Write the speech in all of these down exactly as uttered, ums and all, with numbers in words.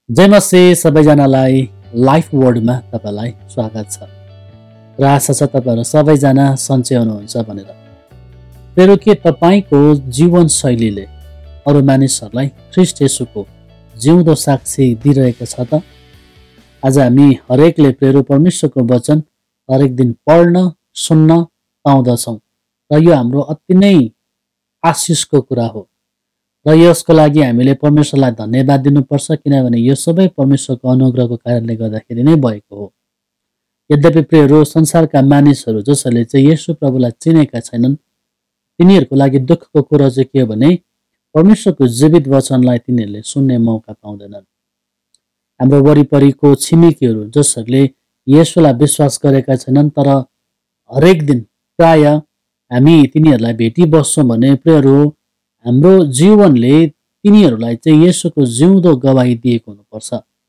जय मसी सबैजनालाई लाइफ वर्ल्डमा तपाईँलाई स्वागत छ र आशा छ तपाईँहरू सबैजना सन्चै हुनुहुन्छ भनेर। फेरि के तपाईँको जीवनशैलीले अरू मानिसहरूलाई ख्रीष्ट येशूको जिउँदो साक्षी दिइरहेको छ त? आज हामी हरेकले प्रेरो परमेश्वरको वचन हरेक दिन पढ्न सुन्न पाउँदछौँ र यो हाम्रो अति नै आशिषको कुरा हो र यसको लागि हामीले परमेश्वरलाई धन्यवाद दिनुपर्छ, किनभने यो सबै परमेश्वरको अनुग्रहको कारणले गर्दाखेरि नै भएको हो। यद्यपि प्रियहरू, संसारका मानिसहरू जसहरूले चाहिँ येशू प्रभुलाई चिनेका छैनन् तिनीहरूको लागि दुःखको कुरा चाहिँ के हो भने परमेश्वरको जीवित वचनलाई तिनीहरूले सुन्ने मौका पाउँदैनन्। हाम्रो वरिपरिको छिमेकीहरू जसहरूले येशूलाई विश्वास गरेका छैनन् तर हरेक दिन प्राय हामी तिनीहरूलाई भेटिबस्छौँ भने प्रियहरू, हाम्रो जीवनले तिनीहरूलाई चाहिँ येशूको जिउँदो गवाही दिएको हुनुपर्छ,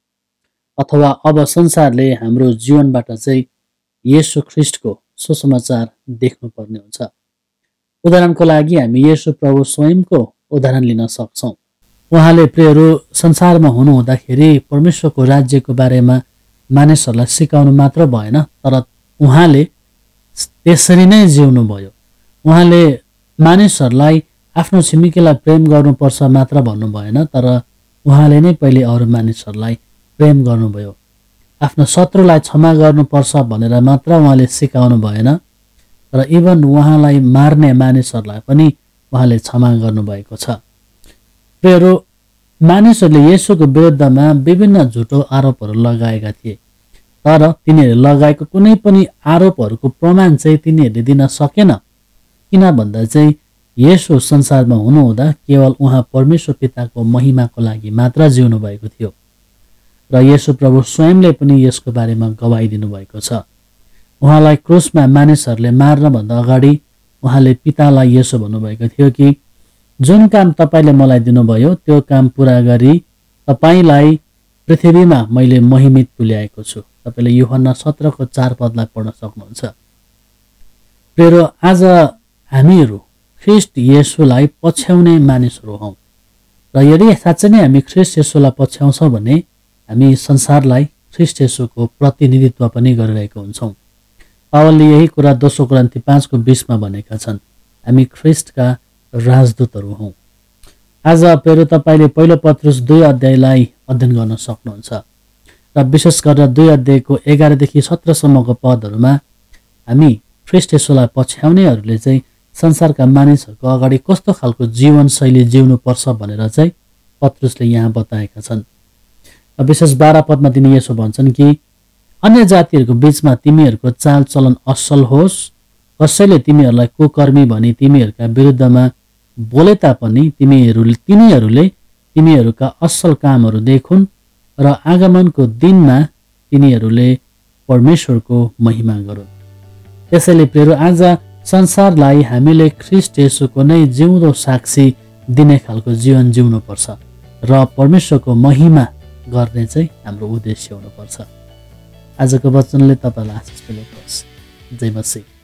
अथवा अब संसारले हाम्रो जीवनबाट चाहिँ येशू ख्रीष्टको सुसमाचार देख्नुपर्ने हुन्छ। उदाहरणको लागि हामी येशू प्रभु स्वयंको उदाहरण लिन सक्छौँ। उहाँले प्रियहरू संसारमा हुनुहुँदाखेरि परमेश्वरको राज्यको बारेमा मानिसहरूलाई सिकाउनु मात्र भएन, तर उहाँले त्यसरी नै जिउनु भयो। उहाँले मानिसहरूलाई आफ्नो छिमेकीलाई प्रेम गर्नुपर्छ मात्र भन्नु भएन, तर उहाँले नै पहिले अरू मानिसहरूलाई प्रेम गर्नुभयो। आफ्नो शत्रुलाई क्षमा गर्नुपर्छ भनेर मात्र उहाँले सिकाउनु भएन, तर इभन उहाँलाई मार्ने मानिसहरूलाई पनि उहाँले क्षमा गर्नुभएको छ। प्रियहरू, मानिसहरूले येशूको विरुद्धमा विभिन्न झुटो आरोपहरू लगाएका थिए, तर तिनीहरूले लगाएको कुनै पनि आरोपहरूको प्रमाण चाहिँ तिनीहरूले दिन सकेन। किन भन्दा चाहिँ येशू संसारमा हुनुहुँदा केवल उहाँ परमेश्वर पिताको महिमाको लागि मात्र जिउनु भएको थियो र येशू प्रभु स्वयंले पनि यसको बारेमा गवाही दिनुभएको छ। उहाँलाई क्रुसमा मानिसहरूले मार्नभन्दा अगाडि उहाँले पितालाई यसो भन्नुभएको थियो कि जुन काम तपाईँले मलाई दिनुभयो त्यो काम पुरा गरी तपाईँलाई पृथ्वीमा मैले महिमित तुल्याएको छु। तपाईँले यूहन्ना सत्रको चार पदलाई पढ्न सक्नुहुन्छ। प्रियहरू, आज हामीहरू ख्रीष्ट येशूलाई पछ्याउने मानिसहरू हौँ र यदि साँच्चै नै हामी ख्रीष्ट येशूलाई पछ्याउँछौँ भने हामी संसारलाई ख्रीष्ट येशूको प्रतिनिधित्व पनि गरिरहेको हुन्छौँ। पावलले यही कुरा दोस्रो कोरिन्थी पाँचको बिसमा भनेका छन्, हामी ख्रीष्टका राजदूतहरू हौँ। आज प्रियहरू, तपाईँले पहिलो पत्रुस दुई अध्यायलाई अध्ययन गर्न सक्नुहुन्छ र विशेष गरेर दुई अध्यायको एघारदेखि सत्रसम्मको पदहरूमा हामी ख्रीष्ट येशूलाई पछ्याउनेहरूले चाहिँ संसारका मानिसहरूको अगाडि कस्तो खालको जीवनशैली जिउनु पर्छ भनेर चाहिँ पत्रुसले यहाँ बताएका छन्। विशेष बाह्र पदमा तिनी यसो भन्छन् कि अन्य जातिहरूको बिचमा तिमीहरूको चालचलन असल होस्, कसैले तिमीहरूलाई कुकर्मी भनी तिमीहरूका विरुद्धमा बोले तापनि तिमीहरूले तिनीहरूले तिमीहरूका असल कामहरू देखुन् र आगमनको दिनमा तिनीहरूले परमेश्वरको महिमा गरून्। त्यसैले प्रियहरू, आज संसारलाई हामीले ख्रीष्ट येशूको नै जिउँदो साक्षी दिने खालको जीवन जिउनुपर्छ र परमेश्वरको महिमा गर्ने चाहिँ हाम्रो उद्देश्य हुनुपर्छ। आजको वचनले तपाईँलाई आशिष मिलोस्। जय मसीह।